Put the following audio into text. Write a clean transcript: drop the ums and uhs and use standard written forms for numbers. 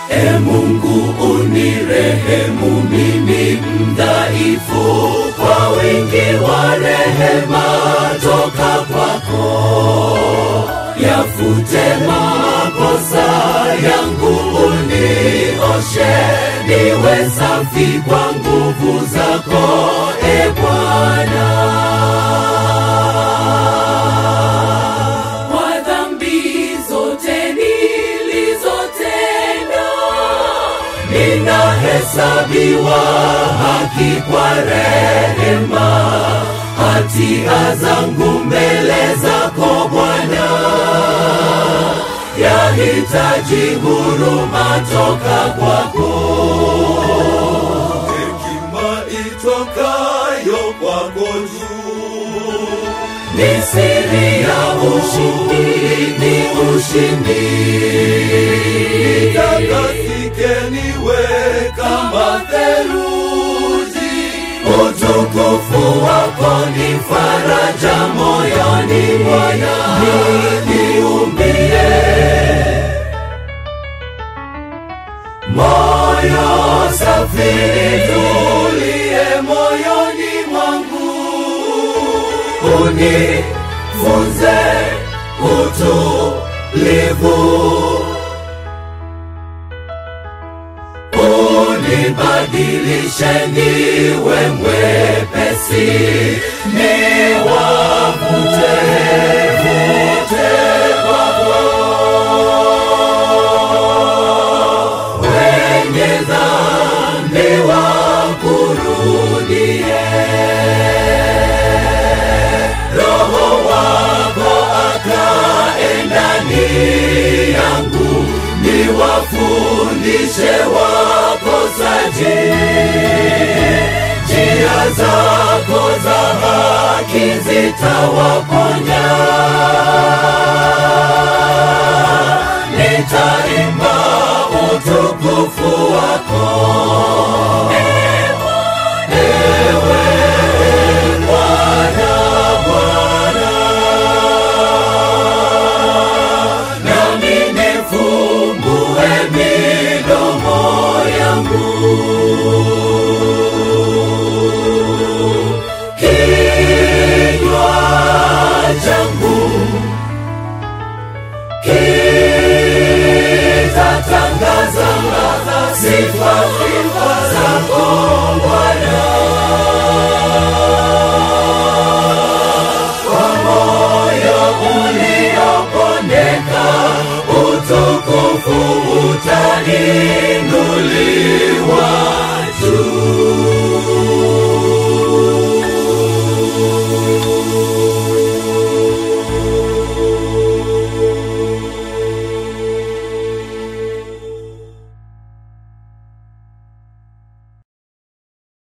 Mungu unirehemu mimi mdhaifu, kwa wingi wa rehema toka kwako. Yafute makosa yangu, unioshe niwe safi kwa nguvu zako, Bwana. Kwa dhambi zote nilizotenda, ninahesabiwa haki kwa rehema. Hatia zangu mbele zako Bwana, yahitaji huruma toka kwako. Hekima itokayo kwako juu, ni siri ya ushindi, ni ushindi. Nitakasike niwe kama theluji, utukufu wako ni faraja moyoni Bwana. Niumbie moyo safi, tulie moyoni mwangu, unifunze utulivu, unibadilishe niwe mwepesi, niwavute kwako wenye dhambi wakurudie. Roho wako akae ndani yangu, niwafundishe wakosaji njia zako za haki, zitawaponya. Nitaimba utukufu wako, ewe Bwana, Bwana. Nami nifumbue midomo yangu, kinywa changu kitatangaza sifa zako Bwana. Kwa moyo uliopondeka, utukufu utani